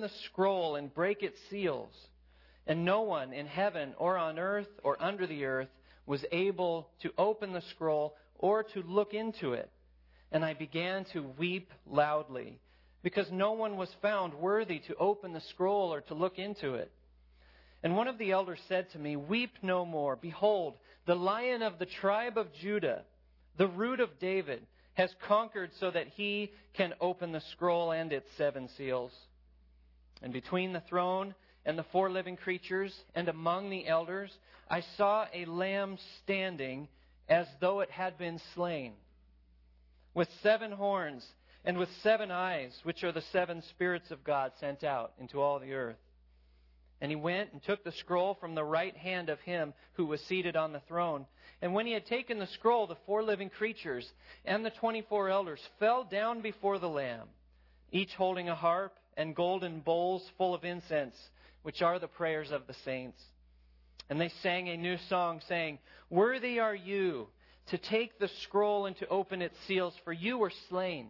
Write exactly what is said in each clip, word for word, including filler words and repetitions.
the scroll and break its seals. And no one in heaven or on earth or under the earth was able to open the scroll or to look into it. And I began to weep loudly, because no one was found worthy to open the scroll or to look into it. And one of the elders said to me, "Weep no more. Behold, the Lion of the tribe of Judah, the Root of David, has conquered so that he can open the scroll and its seven seals." And between the throne and the four living creatures and among the elders, I saw a lamb standing as though it had been slain, with seven horns and with seven eyes, which are the seven spirits of God sent out into all the earth. And he went and took the scroll from the right hand of him who was seated on the throne. And when he had taken the scroll, the four living creatures and the twenty-four elders fell down before the Lamb, each holding a harp and golden bowls full of incense, which are the prayers of the saints. And they sang a new song, saying, "Worthy are you to take the scroll and to open its seals, for you were slain.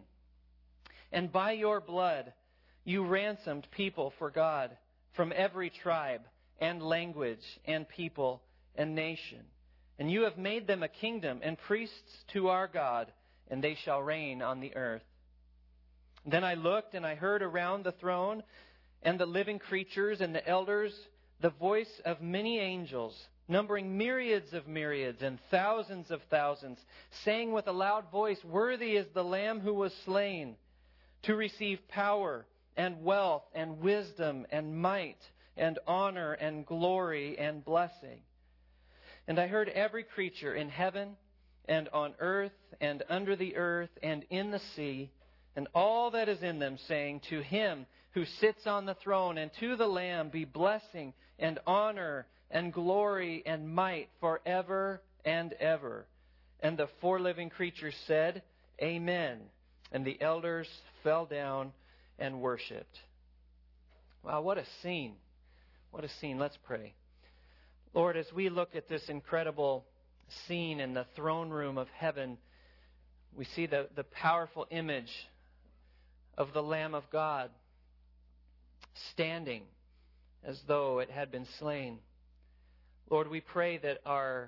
And by your blood you ransomed people for God from every tribe and language and people and nation. And you have made them a kingdom and priests to our God, and they shall reign on the earth." Then I looked, and I heard around the throne and the living creatures and the elders the voice of many angels, numbering myriads of myriads and thousands of thousands, saying with a loud voice, "Worthy is the Lamb who was slain to receive power and wealth and wisdom and might and honor and glory and blessing." And I heard every creature in heaven and on earth and under the earth and in the sea and all that is in them, saying, "To him who sits on the throne and to the Lamb be blessing and honor and glory and might forever and ever." And the four living creatures said, "Amen." And the elders fell down and worshipped. Wow, what a scene. What a scene. Let's pray. Lord, as we look at this incredible scene in the throne room of heaven, we see the, the powerful image of the Lamb of God standing as though it had been slain. Lord, we pray that our,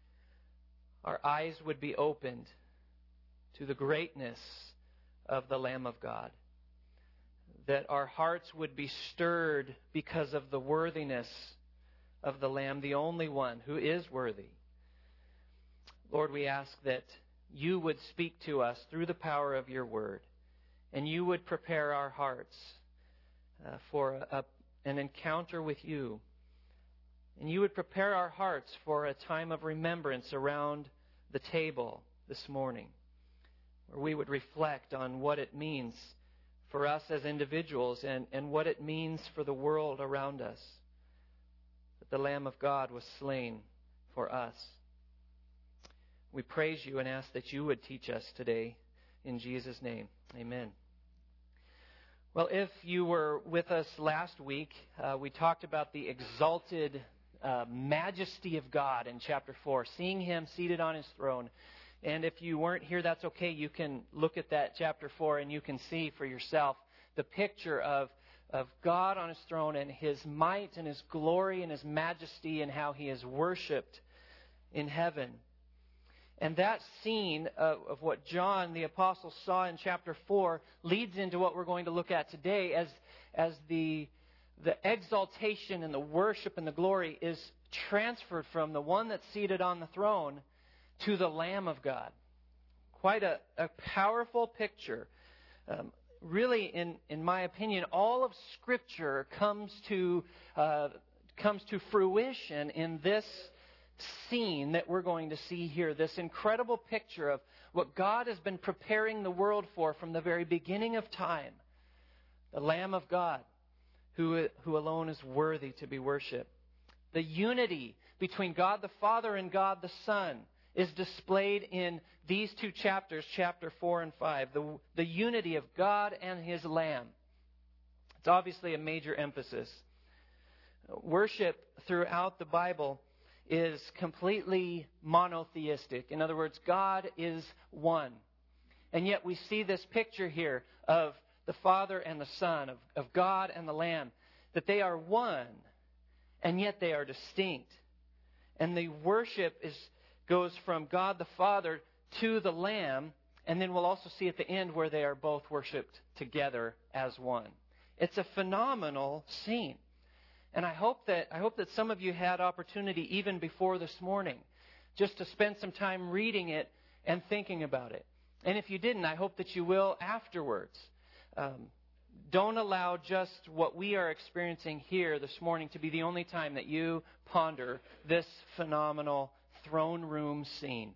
our eyes would be opened to the greatness of the Lamb of God, that our hearts would be stirred because of the worthiness of the Lamb, the only one who is worthy. Lord, we ask that you would speak to us through the power of your word, and you would prepare our hearts uh, for a, an encounter with you. And you would prepare our hearts for a time of remembrance around the table this morning, where we would reflect on what it means for us as individuals and, and what it means for the world around us, that the Lamb of God was slain for us. We praise you and ask that you would teach us today. In Jesus' name, amen. Well, if you were with us last week, uh, we talked about the exalted uh, majesty of God in chapter four, seeing him seated on his throne. And if you weren't here, that's okay. You can look at that chapter four and you can see for yourself the picture of, of God on his throne and his might and his glory and his majesty and how he is worshipped in heaven. And that scene of, of what John the Apostle saw in chapter four leads into what we're going to look at today as, as the, the exaltation and the worship and the glory is transferred from the one that's seated on the throne to the Lamb of God. Quite a, a powerful picture. Um, really, in, in my opinion, all of Scripture comes to uh, comes to fruition in this scene that we're going to see here. This incredible picture of what God has been preparing the world for from the very beginning of time. The Lamb of God, who, who alone is worthy to be worshipped. The unity between God the Father and God the Son is displayed in these two chapters, chapter four and five. The, the unity of God and his Lamb. It's obviously a major emphasis. Worship throughout the Bible is completely monotheistic. In other words, God is one. And yet we see this picture here of the Father and the Son, of, of God and the Lamb, that they are one, and yet they are distinct. And the worship is goes from God the Father to the Lamb, and then we'll also see at the end where they are both worshipped together as one. It's a phenomenal scene. And I hope that I hope that some of you had opportunity even before this morning just to spend some time reading it and thinking about it. And if you didn't, I hope that you will afterwards. Um, don't allow just what we are experiencing here this morning to be the only time that you ponder this phenomenal throne room scene.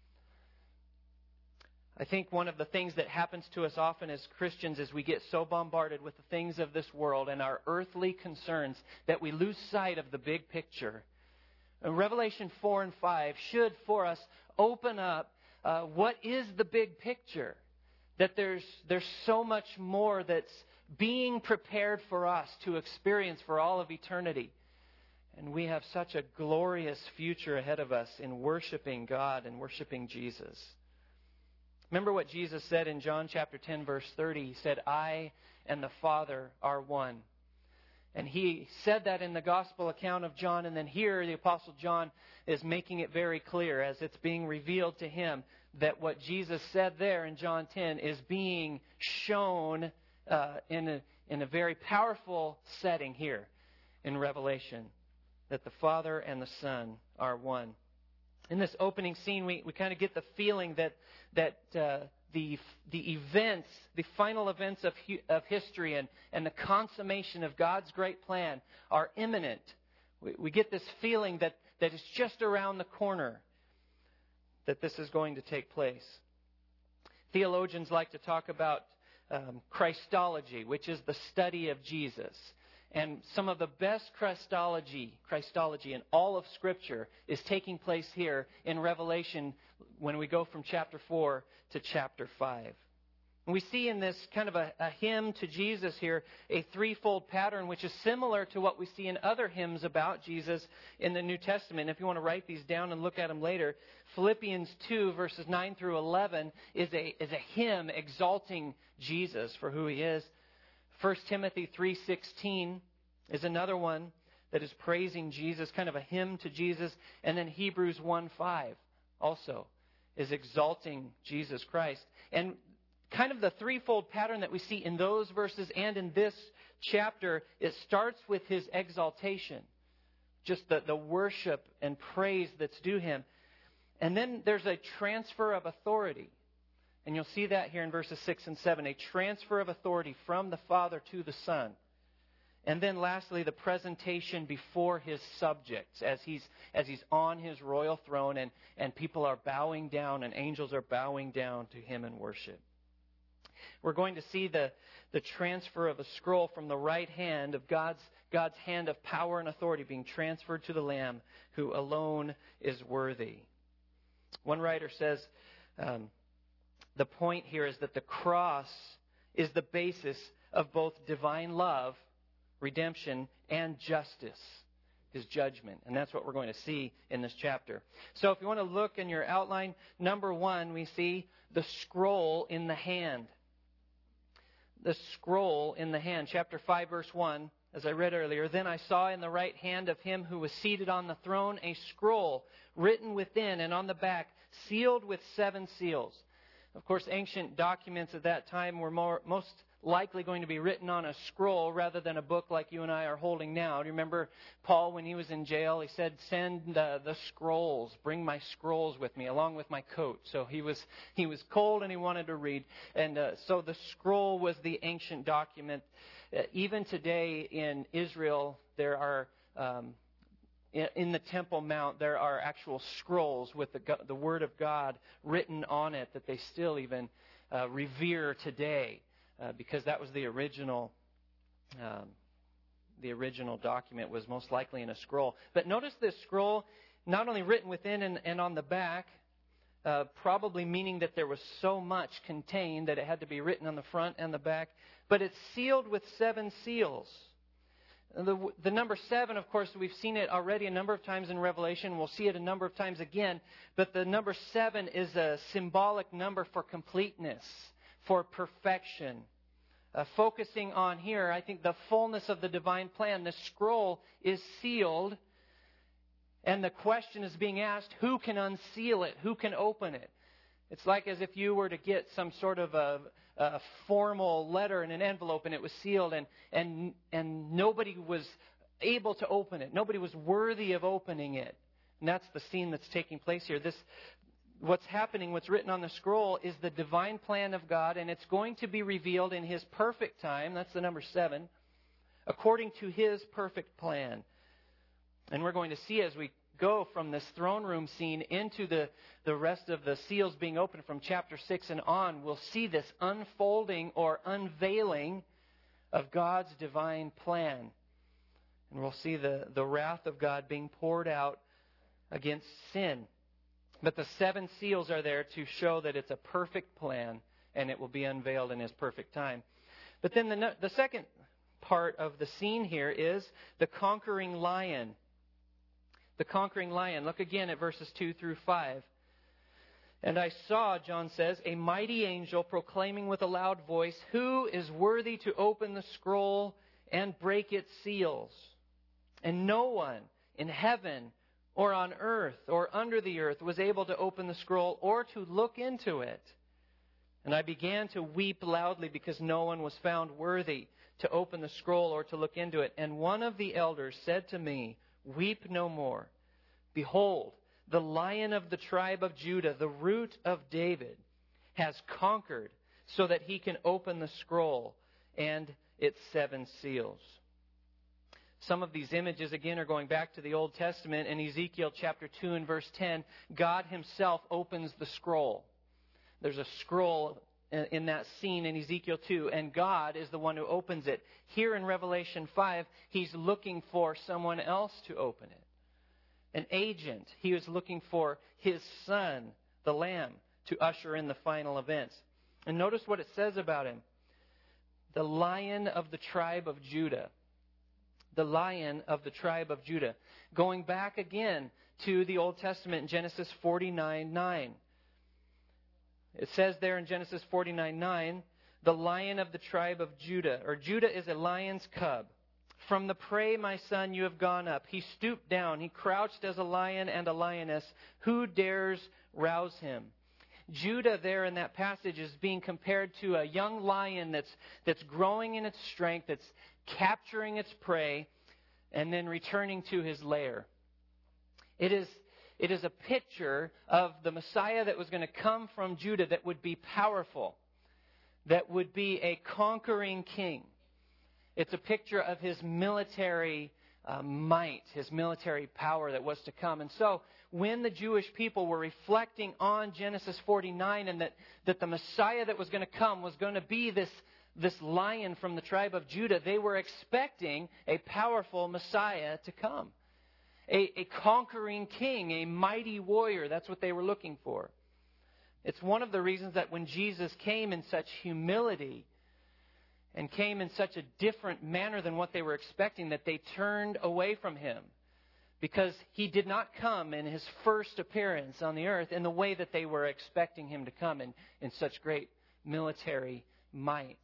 I think one of the things that happens to us often as Christians is we get so bombarded with the things of this world and our earthly concerns that we lose sight of the big picture. And Revelation four and five should, for us, open up uh, what is the big picture. That there's there's so much more that's being prepared for us to experience for all of eternity. And we have such a glorious future ahead of us in worshiping God and worshiping Jesus. Remember what Jesus said in John chapter ten, verse thirty. He said, I and the Father are one. And he said that in the gospel account of John. And then here the Apostle John is making it very clear as it's being revealed to him that what Jesus said there in John ten is being shown uh, in a, in a very powerful setting here in Revelation. That the Father and the Son are one. In this opening scene, we, we kind of get the feeling that that uh, the the events, the final events of of history and, and the consummation of God's great plan are imminent. We, we get this feeling that, that it's just around the corner that this is going to take place. Theologians like to talk about um, Christology, which is the study of Jesus. And some of the best Christology, Christology in all of Scripture is taking place here in Revelation when we go from chapter four to chapter five. And we see in this kind of a, a hymn to Jesus here a threefold pattern which is similar to what we see in other hymns about Jesus in the New Testament. If you want to write these down and look at them later, Philippians two verses nine through eleven is a, is a hymn exalting Jesus for who He is. First Timothy three sixteen is another one that is praising Jesus, kind of a hymn to Jesus. And then Hebrews one five also is exalting Jesus Christ. And kind of the threefold pattern that we see in those verses and in this chapter, it starts with His exaltation, just the, the worship and praise that's due Him. And then there's a transfer of authority. And you'll see that here in verses six and seven, a transfer of authority from the Father to the Son. And then lastly, the presentation before His subjects as He's as He's on His royal throne and, and people are bowing down and angels are bowing down to Him in worship. We're going to see the, the transfer of a scroll from the right hand of God's, God's hand of power and authority being transferred to the Lamb who alone is worthy. One writer says, um, the point here is that the cross is the basis of both divine love, redemption, and justice, His judgment. And that's what we're going to see in this chapter. So if you want to look in your outline, number one, we see the scroll in the hand. The scroll in the hand. Chapter five, verse one, as I read earlier, then I saw in the right hand of Him who was seated on the throne a scroll written within and on the back, sealed with seven seals. Of course, ancient documents at that time were more, most likely going to be written on a scroll rather than a book like you and I are holding now. Do you remember Paul when he was in jail? He said, send the, the scrolls, bring my scrolls with me along with my coat. So he was he was cold and he wanted to read. And uh, so the scroll was the ancient document. Uh, even today in Israel, there are... Um, In the Temple Mount, there are actual scrolls with the, the Word of God written on it that they still even uh, revere today uh, because that was the original um, the original document was most likely in a scroll. But notice this scroll, not only written within and, and on the back, uh, probably meaning that there was so much contained that it had to be written on the front and the back, but it's sealed with seven seals. The, the number seven, of course, we've seen it already a number of times in Revelation. We'll see it a number of times again. But the number seven is a symbolic number for completeness, for perfection. uh, focusing on here, I think the fullness of the divine plan. The scroll is sealed, and the question is being asked, who can unseal it? Who can open it? It's like as if you were to get some sort of a, a formal letter in an envelope and it was sealed, and, and, and nobody was able to open it. Nobody was worthy of opening it. And that's the scene that's taking place here. This, what's happening, what's written on the scroll is the divine plan of God, and it's going to be revealed in His perfect time. That's the number seven. According to His perfect plan. And we're going to see as we go from this throne room scene into the, the rest of the seals being opened from chapter six and on, we'll see this unfolding or unveiling of God's divine plan. And we'll see the, the wrath of God being poured out against sin. But the seven seals are there to show that it's a perfect plan and it will be unveiled in His perfect time. But then the, the second part of the scene here is the conquering lion. The conquering lion. Look again at verses two through five. And I saw, John says, a mighty angel proclaiming with a loud voice, "Who is worthy to open the scroll and break its seals?" And no one in heaven or on earth or under the earth was able to open the scroll or to look into it. And I began to weep loudly because no one was found worthy to open the scroll or to look into it. And one of the elders said to me, "Weep no more. Behold, the Lion of the tribe of Judah, the Root of David, has conquered so that He can open the scroll and its seven seals." Some of these images, again, are going back to the Old Testament. In Ezekiel chapter two and verse ten, God Himself opens the scroll. There's a scroll in that scene in Ezekiel two, and God is the one who opens it. Here in Revelation five, He's looking for someone else to open it. An agent. He was looking for His Son, the Lamb, to usher in the final events. And notice what it says about Him. The Lion of the tribe of Judah. The Lion of the tribe of Judah. Going back again to the Old Testament in Genesis forty-nine nine. It says there in Genesis forty-nine nine, the Lion of the tribe of Judah, or Judah is a lion's cub. From the prey, my son, you have gone up. He stooped down. He crouched as a lion and a lioness. Who dares rouse him? Judah there in that passage is being compared to a young lion that's, that's growing in its strength, that's capturing its prey, and then returning to his lair. It is It is a picture of the Messiah that was going to come from Judah that would be powerful, that would be a conquering king. It's a picture of His military uh, might, His military power that was to come. And so when the Jewish people were reflecting on Genesis forty-nine and that, that the Messiah that was going to come was going to be this, this lion from the tribe of Judah, they were expecting a powerful Messiah to come. A, a conquering king, a mighty warrior. That's what they were looking for. It's one of the reasons that when Jesus came in such humility and came in such a different manner than what they were expecting, that they turned away from Him. Because He did not come in His first appearance on the earth in the way that they were expecting Him to come in, in such great military might.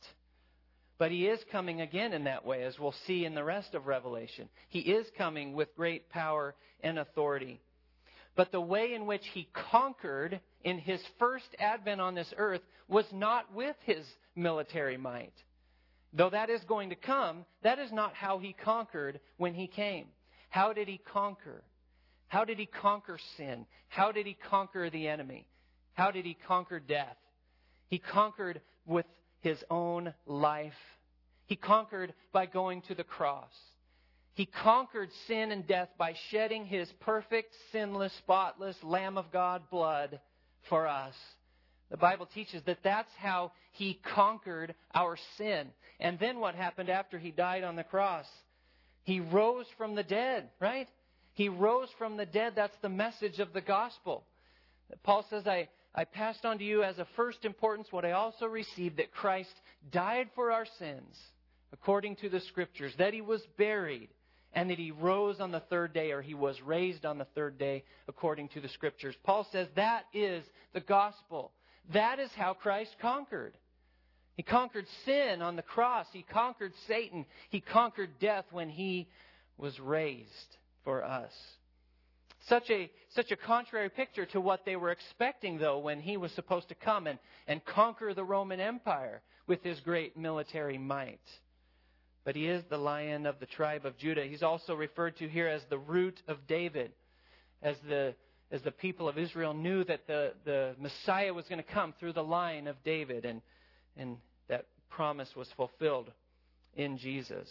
But He is coming again in that way, as we'll see in the rest of Revelation. He is coming with great power and authority. But the way in which He conquered in His first advent on this earth was not with His military might. Though that is going to come, that is not how He conquered when He came. How did He conquer? How did He conquer sin? How did He conquer the enemy? How did He conquer death? He conquered with His own life. He conquered by going to the cross. He conquered sin and death by shedding His perfect, sinless, spotless Lamb of God blood for us. The Bible teaches that that's how He conquered our sin. And then what happened after He died on the cross? He rose from the dead, right? He rose from the dead. That's the message of the gospel. Paul says, I, I passed on to you as of first importance what I also received, that Christ died for our sins, according to the Scriptures, that He was buried, and that He rose on the third day, or He was raised on the third day, according to the Scriptures. Paul says that is the gospel. That is how Christ conquered. He conquered sin on the cross. He conquered Satan. He conquered death when He was raised for us. Such a, such a contrary picture to what they were expecting, though, when He was supposed to come and, and conquer the Roman Empire with His great military might. But He is the Lion of the tribe of Judah. He's also referred to here as the root of David, as the as the people of Israel knew that the, the Messiah was going to come through the line of David, and, and that promise was fulfilled in Jesus.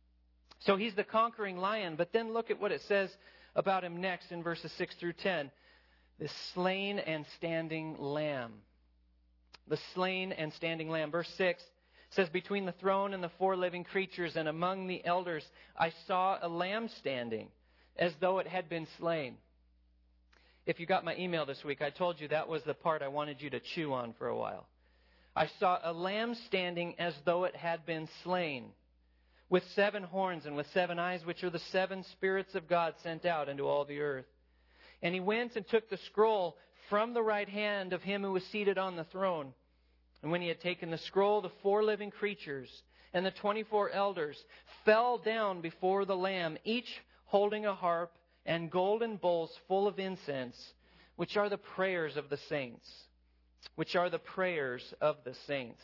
So He's the conquering lion, but then look at what it says about Him next in verses six through ten. The slain and standing lamb. The slain and standing lamb. Verse six says, between the throne and the four living creatures and among the elders, I saw a lamb standing, as though it had been slain. If you got my email this week, I told you that was the part I wanted you to chew on for a while. I saw a lamb standing as though it had been slain, with seven horns and with seven eyes, which are the seven spirits of God sent out into all the earth. And He went and took the scroll from the right hand of Him who was seated on the throne. And when He had taken the scroll, the four living creatures and the twenty-four elders fell down before the Lamb, each holding a harp and golden bowls full of incense, which are the prayers of the saints. Which are the prayers of the saints.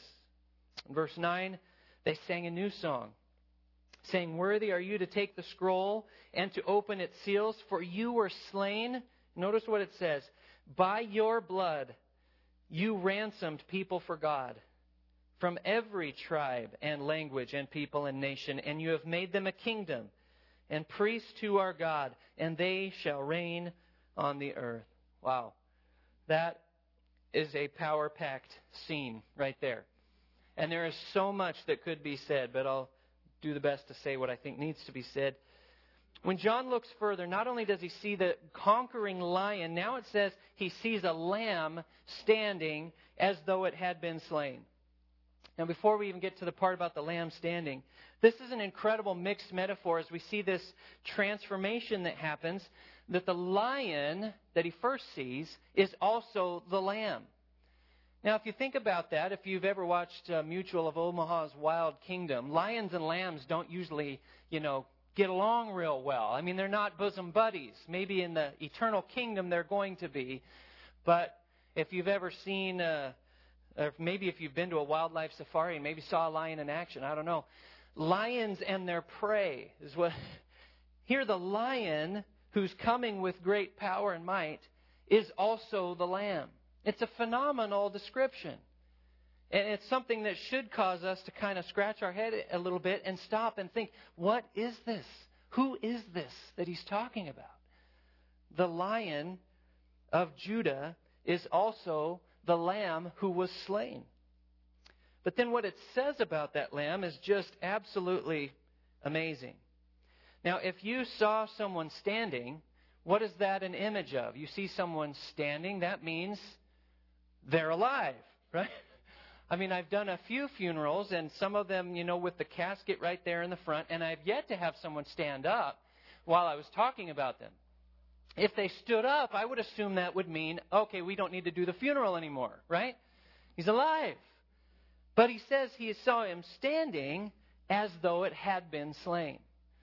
In verse nine, they sang a new song, saying, worthy are you to take the scroll and to open its seals, for you were slain. Notice what it says. By your blood you ransomed people for God from every tribe and language and people and nation, and you have made them a kingdom and priests to our God, and they shall reign on the earth. Wow. That is a power-packed scene right there. And there is so much that could be said, but I'll do the best to say what I think needs to be said. When John looks further, not only does he see the conquering lion, now it says he sees a lamb standing as though it had been slain. Now, before we even get to the part about the lamb standing, this is an incredible mixed metaphor as we see this transformation that happens, that the lion that he first sees is also the lamb. Now, if you think about that, if you've ever watched uh, Mutual of Omaha's Wild Kingdom, lions and lambs don't usually, you know, get along real well. I mean, they're not bosom buddies. Maybe in the eternal kingdom they're going to be. But if you've ever seen... Uh, Or maybe if you've been to a wildlife safari and maybe saw a lion in action, I don't know. Lions and their prey is what... Here the lion, who's coming with great power and might, is also the lamb. It's a phenomenal description. And it's something that should cause us to kind of scratch our head a little bit and stop and think, what is this? Who is this that he's talking about? The Lion of Judah is also the lamb who was slain. But then what it says about that lamb is just absolutely amazing. Now, if you saw someone standing, what is that an image of? You see someone standing, that means they're alive, right? I mean, I've done a few funerals, and some of them, you know, with the casket right there in the front, and I've yet to have someone stand up while I was talking about them. If they stood up, I would assume that would mean, okay, we don't need to do the funeral anymore, right? He's alive. But he says he saw him standing as though it had been slain.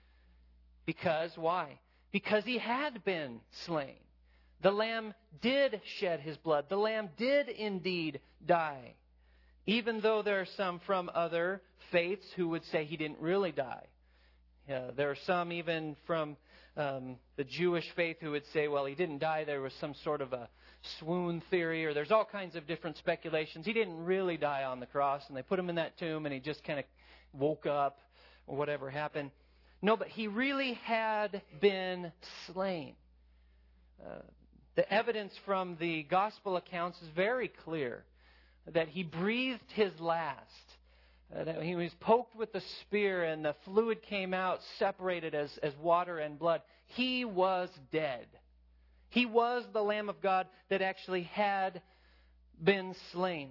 Because, why? Because he had been slain. The lamb did shed his blood. The lamb did indeed die. Even though there are some from other faiths who would say he didn't really die. Uh, there are some even from um, the Jewish faith who would say, well, he didn't die. There was some sort of a swoon theory, or there's all kinds of different speculations. He didn't really die on the cross, and they put him in that tomb, and he just kind of woke up, or whatever happened. No, but he really had been slain. Uh, the evidence from the gospel accounts is very clear that he breathed his last. Uh, that he was poked with the spear and the fluid came out separated as, as water and blood. He was dead. He was the Lamb of God that actually had been slain.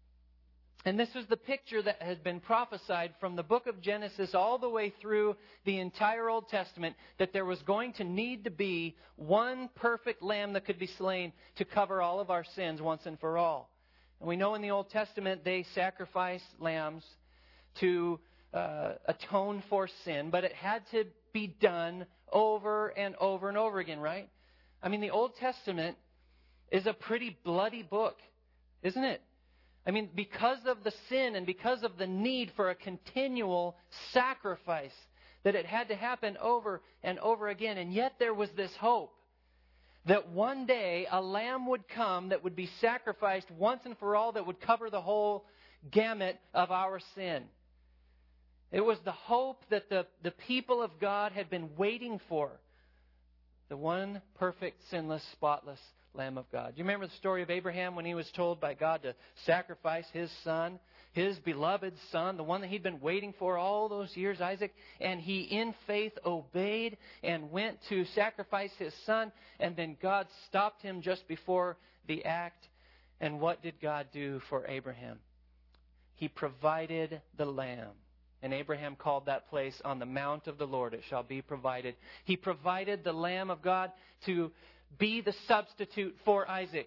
And this was the picture that had been prophesied from the book of Genesis all the way through the entire Old Testament, that there was going to need to be one perfect lamb that could be slain to cover all of our sins once and for all. And we know in the Old Testament they sacrificed lambs to uh, atone for sin, but it had to be done over and over and over again, right? I mean, the Old Testament is a pretty bloody book, isn't it? I mean, because of the sin and because of the need for a continual sacrifice, that it had to happen over and over again. And yet there was this hope that one day a lamb would come that would be sacrificed once and for all, that would cover the whole gamut of our sin. It was the hope that the, the people of God had been waiting for. The one perfect, sinless, spotless Lamb of God. Do you remember the story of Abraham when he was told by God to sacrifice his son, his beloved son, the one that he'd been waiting for all those years, Isaac? And he, in faith, obeyed and went to sacrifice his son. And then God stopped him just before the act. And what did God do for Abraham? He provided the lamb. And Abraham called that place, on the mount of the Lord it shall be provided. He provided the Lamb of God to be the substitute for Isaac.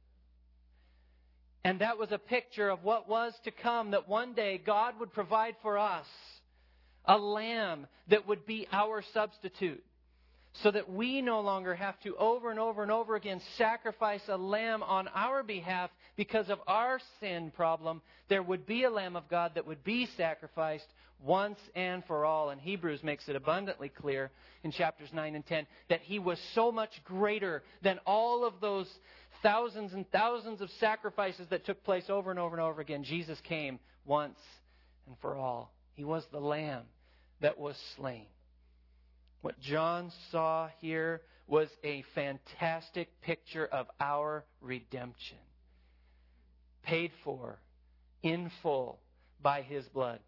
And that was a picture of what was to come, that one day God would provide for us a lamb that would be our substitute, so that we no longer have to over and over and over again sacrifice a lamb on our behalf because of our sin problem. There would be a Lamb of God that would be sacrificed once and for all. And Hebrews makes it abundantly clear in chapters nine and ten that He was so much greater than all of those thousands and thousands of sacrifices that took place over and over and over again. Jesus came once and for all. He was the Lamb that was slain. What John saw here was a fantastic picture of our redemption, paid for in full by His blood.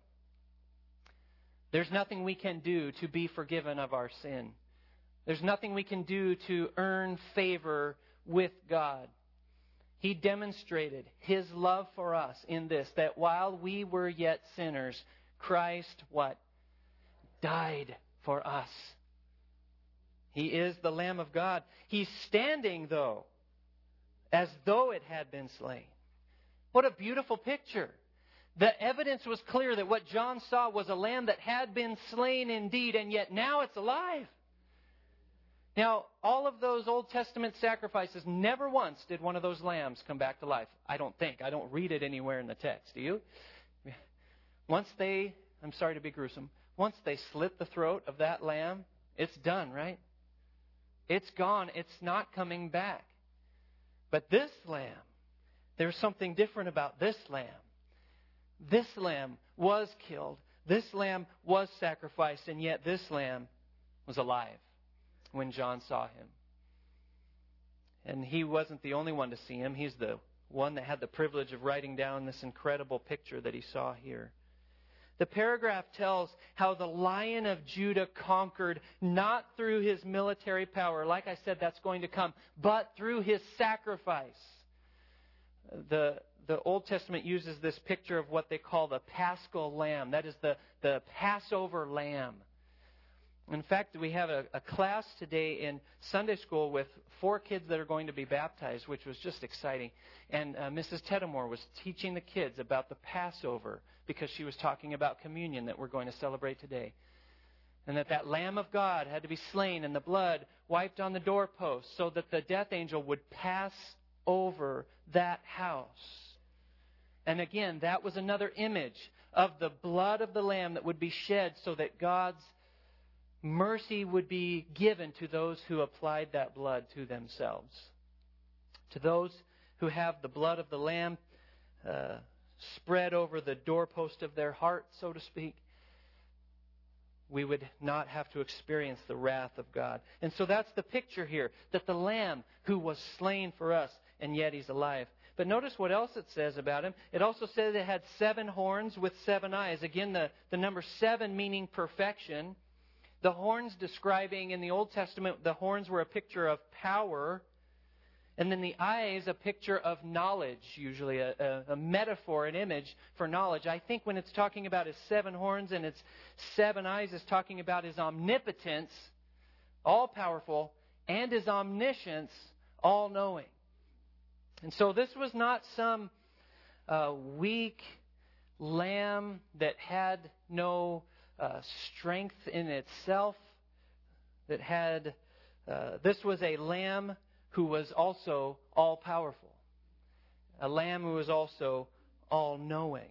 There's nothing we can do to be forgiven of our sin. There's nothing we can do to earn favor with God. He demonstrated His love for us in this, that while we were yet sinners, Christ, what? Died for us. He is the Lamb of God. He's standing, though, as though it had been slain. What a beautiful picture. The evidence was clear that what John saw was a lamb that had been slain indeed, and yet now it's alive. Now, all of those Old Testament sacrifices, never once did one of those lambs come back to life. I don't think. I don't read it anywhere in the text. Do you? Once they, I'm sorry to be gruesome, once they slit the throat of that lamb, it's done, right? It's gone. It's not coming back. But this lamb, there's something different about this lamb. This lamb was killed. This lamb was sacrificed. And yet this lamb was alive when John saw him. And he wasn't the only one to see him. He's the one that had the privilege of writing down this incredible picture that he saw here. The paragraph tells how the Lion of Judah conquered, not through his military power. Like I said, that's going to come, but through his sacrifice. The The Old Testament uses this picture of what they call the Paschal Lamb. That is the, the Passover Lamb. In fact, we have a, a class today in Sunday school with four kids that are going to be baptized, which was just exciting. And uh, Missus Teddemore was teaching the kids about the Passover because she was talking about communion that we're going to celebrate today. And that that Lamb of God had to be slain and the blood wiped on the doorpost so that the death angel would pass over that house. And again, that was another image of the blood of the Lamb that would be shed so that God's mercy would be given to those who applied that blood to themselves. To those who have the blood of the Lamb uh, spread over the doorpost of their heart, so to speak, we would not have to experience the wrath of God. And so that's the picture here, that the Lamb who was slain for us, and yet He's alive. But notice what else it says about Him. It also says it had seven horns with seven eyes. Again, the, the number seven meaning perfection. The horns describing, in the Old Testament, the horns were a picture of power. And then the eyes, a picture of knowledge, usually a, a, a metaphor, an image for knowledge. I think when it's talking about His seven horns and its seven eyes, it's talking about His omnipotence, all-powerful, and His omniscience, all-knowing. And so this was not some uh, weak lamb that had no uh, strength in itself, that had, uh, this was a lamb who was also all-powerful. A lamb who was also all-knowing.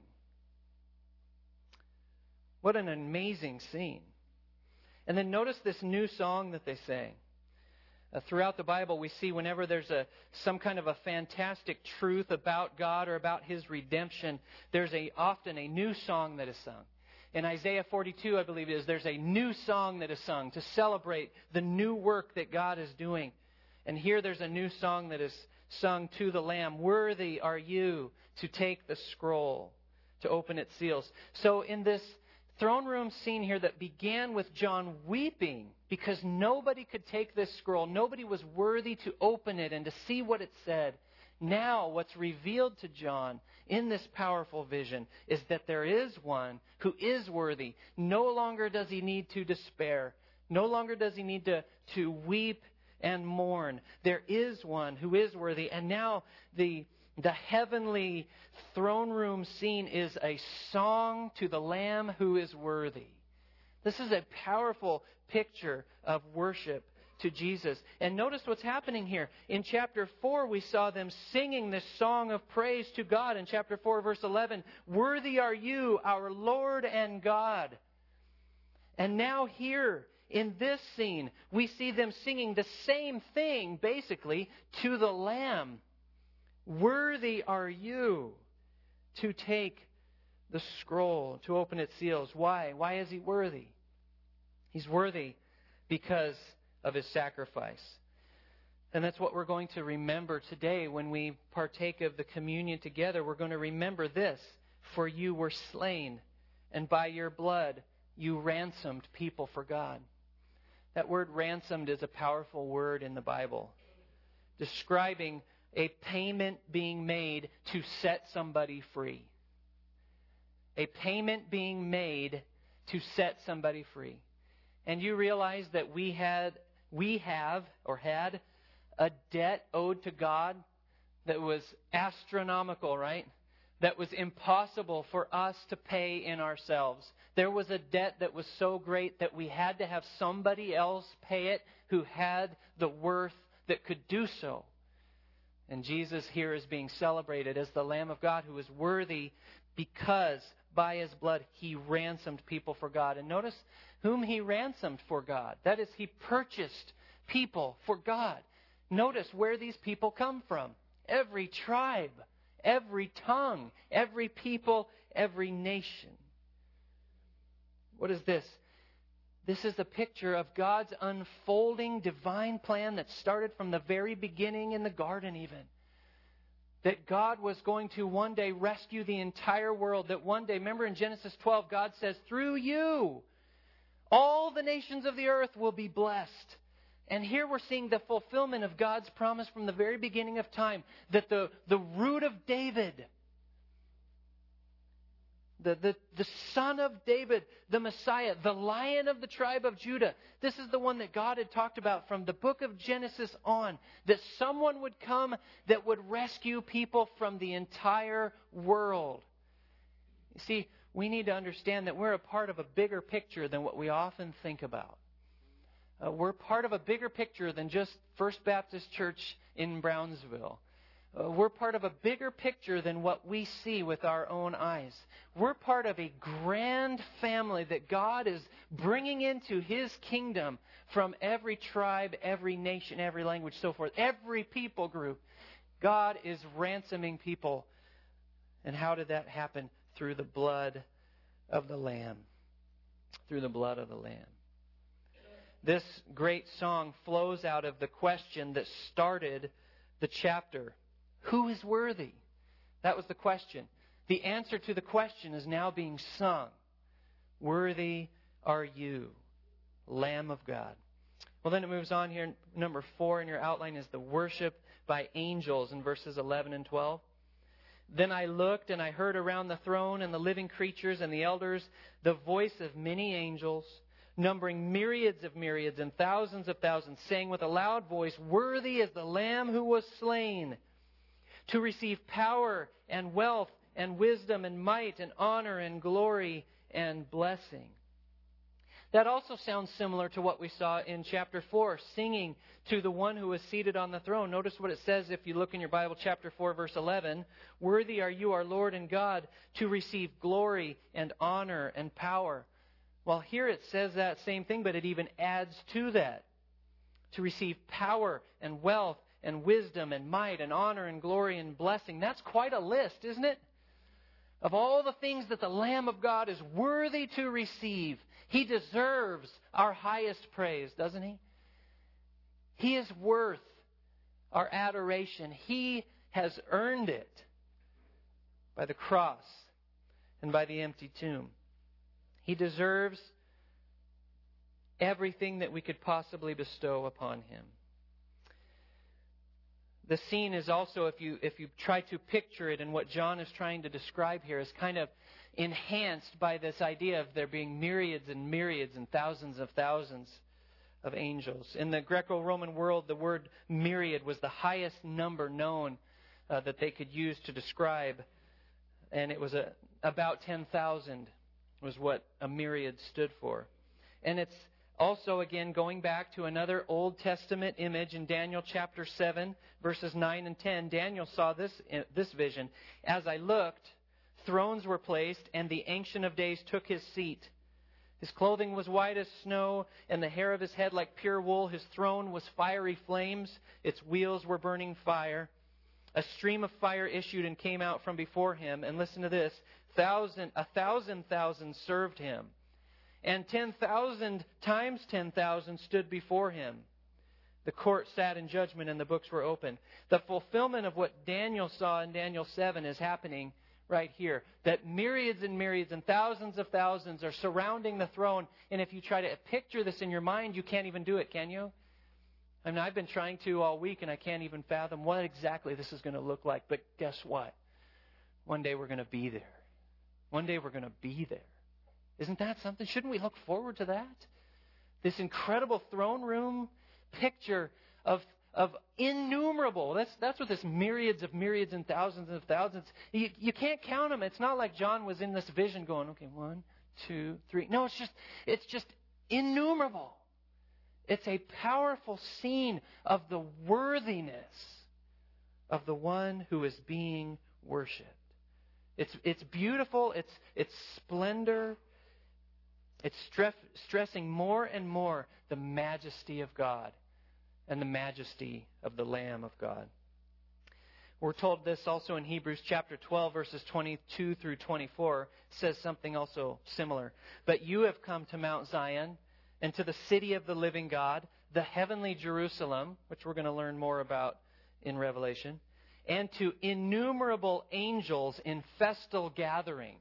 What an amazing scene. And then notice this new song that they sang. Uh, throughout the Bible, we see whenever there's a some kind of a fantastic truth about God or about His redemption, there's a often a new song that is sung. In Isaiah forty-two, I believe it is, there's a new song that is sung to celebrate the new work that God is doing. And here there's a new song that is sung to the Lamb. Worthy are you to take the scroll, to open its seals. So in this throne room scene here that began with John weeping because nobody could take this scroll, nobody was worthy to open it and to see what it said. Now what's revealed to John in this powerful vision is that there is one who is worthy. No longer does he need to despair. No longer does he need to, to weep and mourn. There is one who is worthy. And now the The heavenly throne room scene is a song to the Lamb who is worthy. This is a powerful picture of worship to Jesus. And notice what's happening here. In chapter four, we saw them singing this song of praise to God. In chapter four, verse eleven, worthy are you, our Lord and God. And now here, in this scene, we see them singing the same thing, basically, to the Lamb. Worthy are you to take the scroll, to open its seals. Why? Why is He worthy? He's worthy because of His sacrifice. And that's what we're going to remember today when we partake of the communion together. We're going to remember this. For you were slain, and by your blood you ransomed people for God. That word ransomed is a powerful word in the Bible, describing a payment being made to set somebody free. A payment being made to set somebody free. And you realize that we had, we have, or had, a debt owed to God that was astronomical, right? That was impossible for us to pay in ourselves. There was a debt that was so great that we had to have somebody else pay it who had the worth that could do so. And Jesus here is being celebrated as the Lamb of God who is worthy because by His blood He ransomed people for God. And notice whom He ransomed for God. That is, He purchased people for God. Notice where these people come from. Every tribe, every tongue, every people, every nation. What is this? This is a picture of God's unfolding divine plan that started from the very beginning in the garden even. That God was going to one day rescue the entire world. That one day, remember in Genesis twelve, God says, through you, all the nations of the earth will be blessed. And here we're seeing the fulfillment of God's promise from the very beginning of time. That the, the root of David, The, the, the son of David, the Messiah, the Lion of the tribe of Judah. This is the one that God had talked about from the book of Genesis on. That someone would come that would rescue people from the entire world. You see, we need to understand that we're a part of a bigger picture than what we often think about. Uh, we're part of a bigger picture than just First Baptist Church in Brownsville. Uh, we're part of a bigger picture than what we see with our own eyes. We're part of a grand family that God is bringing into His kingdom from every tribe, every nation, every language, so forth. Every people group. God is ransoming people. And how did that happen? Through the blood of the Lamb. Through the blood of the Lamb. This great song flows out of the question that started the chapter. Who is worthy? That was the question. The answer to the question is now being sung. Worthy are you, Lamb of God. Well, then it moves on here. Number four in your outline is the worship by angels in verses eleven and twelve. Then I looked and I heard around the throne and the living creatures and the elders the voice of many angels, numbering myriads of myriads and thousands of thousands, saying with a loud voice, worthy is the Lamb who was slain to receive power and wealth and wisdom and might and honor and glory and blessing. That also sounds similar to what we saw in chapter four, singing to the one who is seated on the throne. Notice what it says if you look in your Bible, chapter four, verse eleven. Worthy are you, our Lord and God, to receive glory and honor and power. Well, here it says that same thing, but it even adds to that. To receive power and wealth and wisdom and might and honor and glory and blessing. That's quite a list, isn't it? Of all the things that the Lamb of God is worthy to receive, He deserves our highest praise, doesn't He? He is worth our adoration. He has earned it by the cross and by the empty tomb. He deserves everything that we could possibly bestow upon Him. The scene is also, if you if you try to picture it, and what John is trying to describe here is kind of enhanced by this idea of there being myriads and myriads and thousands of thousands of angels. In the Greco-Roman world, the word myriad was the highest number known uh, that they could use to describe, and it was a, about ten thousand was what a myriad stood for. And it's also, again, going back to another Old Testament image in Daniel chapter seven, verses nine and ten. Daniel saw this, this vision. As I looked, thrones were placed, and the Ancient of Days took his seat. His clothing was white as snow, and the hair of his head like pure wool. His throne was fiery flames. Its wheels were burning fire. A stream of fire issued and came out from before him. And listen to this. Thousand, a thousand thousand served him. And ten thousand times ten thousand stood before him. The court sat in judgment and the books were opened. The fulfillment of what Daniel saw in Daniel seven is happening right here. That myriads and myriads and thousands of thousands are surrounding the throne. And if you try to picture this in your mind, you can't even do it, can you? I mean, I've been trying to all week and I can't even fathom what exactly this is going to look like. But guess what? One day we're going to be there. One day we're going to be there. Isn't that something? Shouldn't we look forward to that? This incredible throne room picture of of innumerable. That's that's what this myriads of myriads and thousands of thousands. You, you can't count them. It's not like John was in this vision going, okay, one, two, three. No, it's just it's just innumerable. It's a powerful scene of the worthiness of the one who is being worshipped. It's it's beautiful. It's it's splendor. It's stress, stressing more and more the majesty of God and the majesty of the Lamb of God. We're told this also in Hebrews chapter twelve, verses twenty-two through twenty-four, says something also similar. But you have come to Mount Zion and to the city of the living God, the heavenly Jerusalem, which we're going to learn more about in Revelation, and to innumerable angels in festal gathering.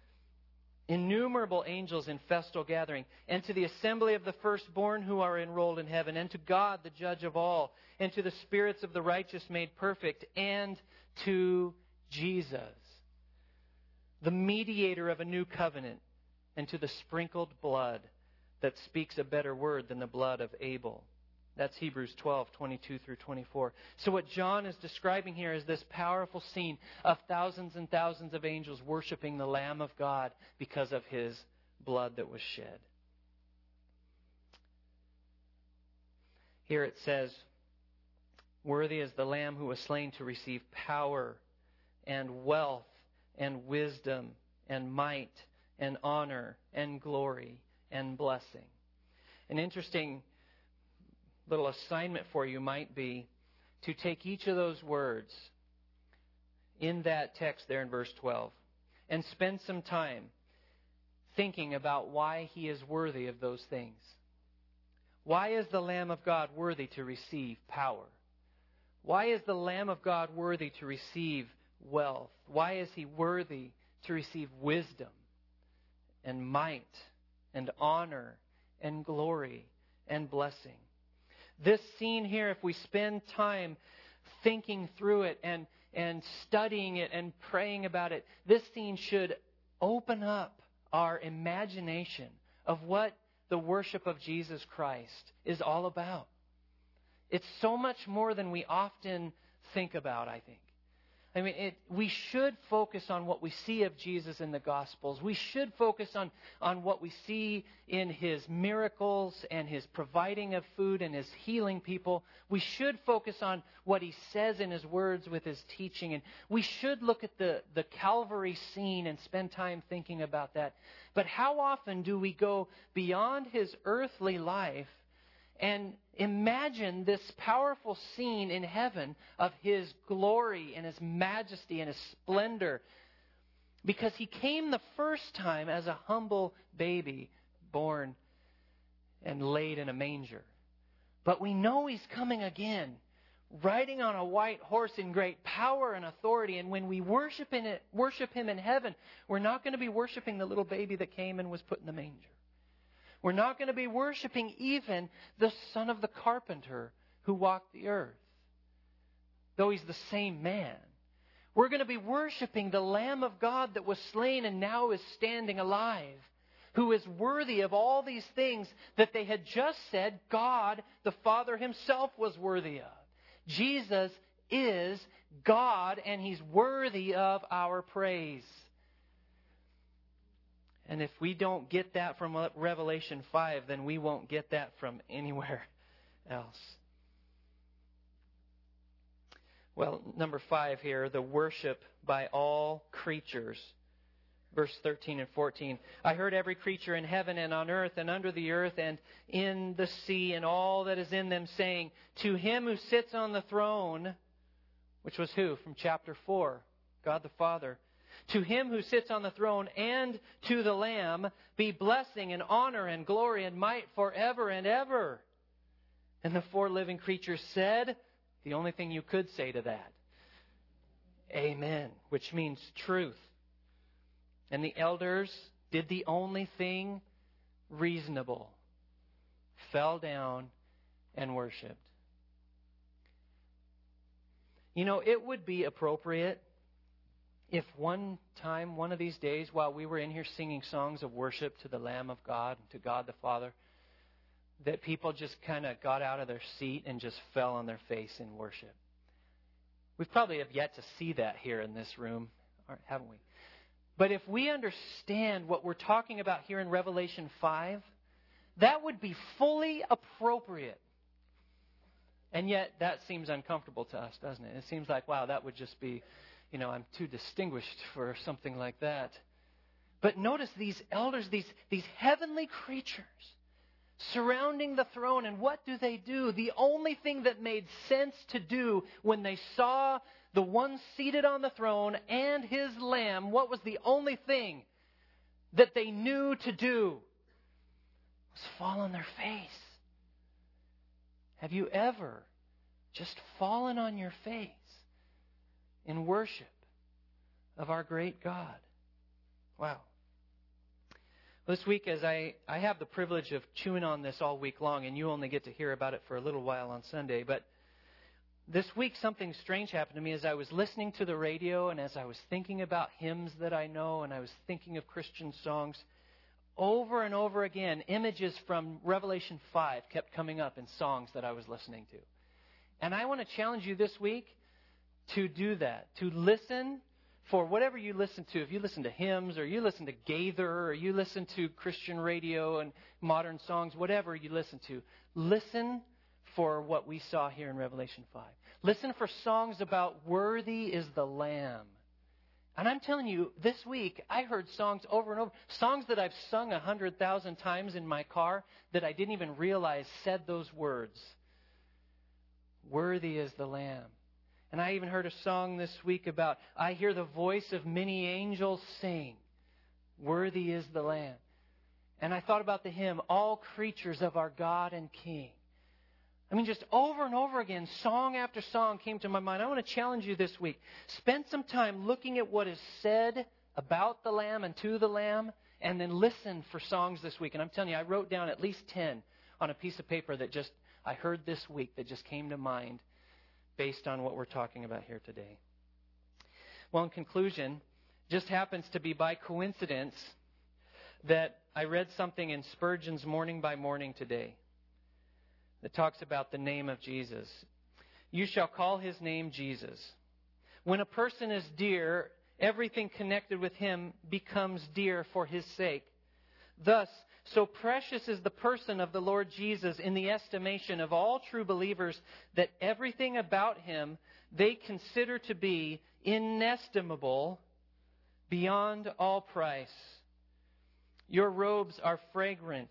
Innumerable angels in festal gathering, and to the assembly of the firstborn who are enrolled in heaven, and to God, the judge of all, and to the spirits of the righteous made perfect, and to Jesus, the mediator of a new covenant, and to the sprinkled blood that speaks a better word than the blood of Abel. That's Hebrews twelve, twenty-two through twenty-four. So what John is describing here is this powerful scene of thousands and thousands of angels worshiping the Lamb of God because of His blood that was shed. Here it says, worthy is the Lamb who was slain to receive power and wealth and wisdom and might and honor and glory and blessing. An interesting little assignment for you might be to take each of those words in that text there in verse twelve and spend some time thinking about why He is worthy of those things. Why is the Lamb of God worthy to receive power? Why is the Lamb of God worthy to receive wealth? Why is He worthy to receive wisdom and might and honor and glory and blessing? This scene here, if we spend time thinking through it and, and studying it and praying about it, this scene should open up our imagination of what the worship of Jesus Christ is all about. It's so much more than we often think about, I think. I mean, it, we should focus on what we see of Jesus in the Gospels. We should focus on, on what we see in His miracles and His providing of food and His healing people. We should focus on what He says in His words with His teaching. And we should look at the, the Calvary scene and spend time thinking about that. But how often do we go beyond His earthly life and imagine this powerful scene in heaven of His glory and His majesty and His splendor? Because He came the first time as a humble baby born and laid in a manger. But we know He's coming again, riding on a white horse in great power and authority. And when we worship, in it, worship Him in heaven, we're not going to be worshiping the little baby that came and was put in the manger. We're not going to be worshiping even the son of the carpenter who walked the earth, though He's the same man. We're going to be worshiping the Lamb of God that was slain and now is standing alive, who is worthy of all these things that they had just said God, the Father Himself, was worthy of. Jesus is God, and He's worthy of our praise. And if we don't get that from Revelation five, then we won't get that from anywhere else. Well, number five here, the worship by all creatures. Verse thirteen and fourteen. I heard every creature in heaven and on earth and under the earth and in the sea and all that is in them saying, to Him who sits on the throne, which was who? From chapter four, God the Father. To Him who sits on the throne and to the Lamb be blessing and honor and glory and might forever and ever. And the four living creatures said, the only thing you could say to that, Amen, which means truth. And the elders did the only thing reasonable, fell down and worshipped. You know, it would be appropriate if one time, one of these days, while we were in here singing songs of worship to the Lamb of God, to God the Father, that people just kind of got out of their seat and just fell on their face in worship. We probably have yet to see that here in this room, haven't we? But if we understand what we're talking about here in Revelation five, that would be fully appropriate. And yet that seems uncomfortable to us, doesn't it? It seems like, wow, that would just be, you know, I'm too distinguished for something like that. But notice these elders, these, these heavenly creatures surrounding the throne. And what do they do? The only thing that made sense to do when they saw the one seated on the throne and His Lamb, what was the only thing that they knew to do? Was fall on their face. Have you ever just fallen on your face in worship of our great God? Wow. This week, as I, I have the privilege of chewing on this all week long, and you only get to hear about it for a little while on Sunday, but this week something strange happened to me as I was listening to the radio and as I was thinking about hymns that I know and I was thinking of Christian songs. Over and over again, images from Revelation five kept coming up in songs that I was listening to. And I want to challenge you this week to do that, to listen for whatever you listen to. If you listen to hymns or you listen to Gaither or you listen to Christian radio and modern songs, whatever you listen to, listen for what we saw here in Revelation five. Listen for songs about worthy is the Lamb. And I'm telling you, this week I heard songs over and over, songs that I've sung a hundred thousand times in my car that I didn't even realize said those words. Worthy is the Lamb. And I even heard a song this week about, I hear the voice of many angels sing, worthy is the Lamb. And I thought about the hymn, all creatures of our God and King. I mean, just over and over again, song after song came to my mind. I want to challenge you this week. Spend some time looking at what is said about the Lamb and to the Lamb, and then listen for songs this week. And I'm telling you, I wrote down at least ten on a piece of paper that just I heard this week that just came to mind based on what we're talking about here today. Well, in conclusion, just happens to be by coincidence that I read something in Spurgeon's Morning by Morning today that talks about the name of Jesus. You shall call His name Jesus, When a person is dear, everything connected with him becomes dear for his sake. Thus, so precious is the person of the Lord Jesus in the estimation of all true believers that everything about him they consider to be inestimable beyond all price. Your robes are fragrant.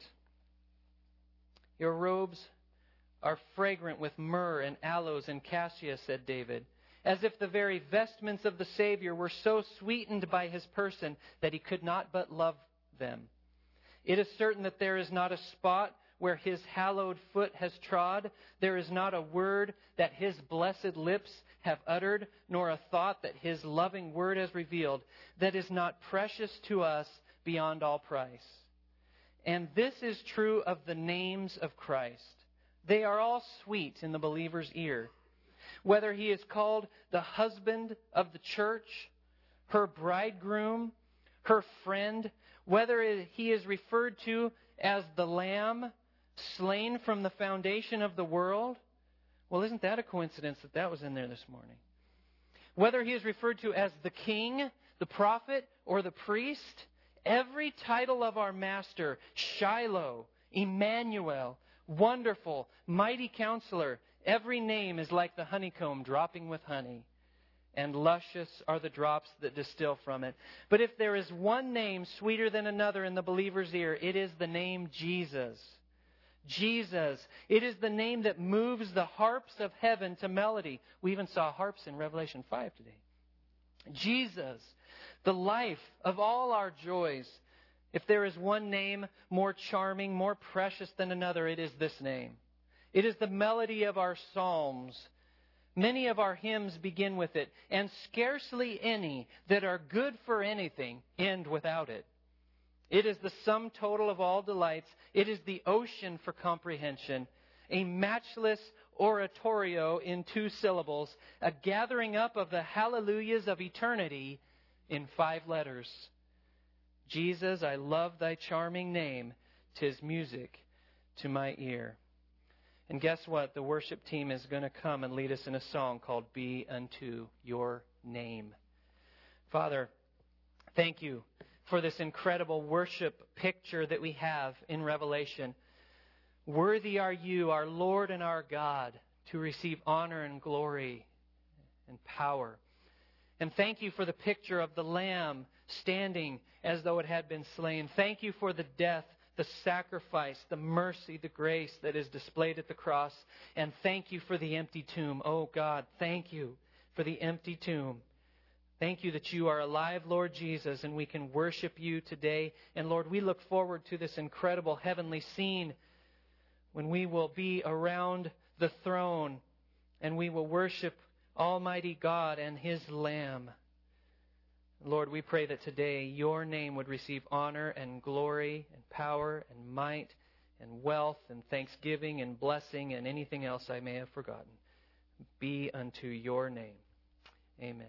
Your robes are fragrant with myrrh and aloes and cassia, said David, as if the very vestments of the Savior were so sweetened by his person that he could not but love them. It is certain that there is not a spot where his hallowed foot has trod. There is not a word that his blessed lips have uttered, nor a thought that his loving word has revealed, that is not precious to us beyond all price. And this is true of the names of Christ. They are all sweet in the believer's ear. Whether he is called the husband of the church, her bridegroom, her friend, whether he is referred to as the Lamb slain from the foundation of the world. Well, isn't that a coincidence that that was in there this morning? Whether he is referred to as the King, the prophet, or the priest, every title of our Master, Shiloh, Emmanuel, Wonderful, Mighty Counselor, every name is like the honeycomb dropping with honey, and luscious are the drops that distill from it. But if there is one name sweeter than another in the believer's ear, it is the name Jesus. Jesus. It is the name that moves the harps of heaven to melody. We even saw harps in Revelation five today. Jesus, the life of all our joys. If there is one name more charming, more precious than another, it is this name. It is the melody of our psalms. Many of our hymns begin with it, and scarcely any that are good for anything end without it. It is the sum total of all delights. It is the ocean for comprehension, a matchless oratorio in two syllables, a gathering up of the hallelujahs of eternity in five letters. Jesus, I love thy charming name. 'Tis music to my ear. And guess what? The worship team is going to come and lead us in a song called Be Unto Your Name. Father, thank you for this incredible worship picture that we have in Revelation. Worthy are you, our Lord and our God, to receive honor and glory and power. And thank you for the picture of the Lamb standing as though it had been slain. Thank you for the death, the sacrifice, the mercy, the grace that is displayed at the cross. And thank you for the empty tomb. Oh God, thank you for the empty tomb. Thank you that you are alive, Lord Jesus, and we can worship you today. And Lord, we look forward to this incredible heavenly scene when we will be around the throne and we will worship Almighty God and His Lamb. Lord, we pray that today your name would receive honor and glory and power and might and wealth and thanksgiving and blessing and anything else I may have forgotten. Be unto your name. Amen.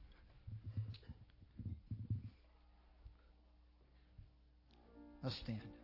Let's stand.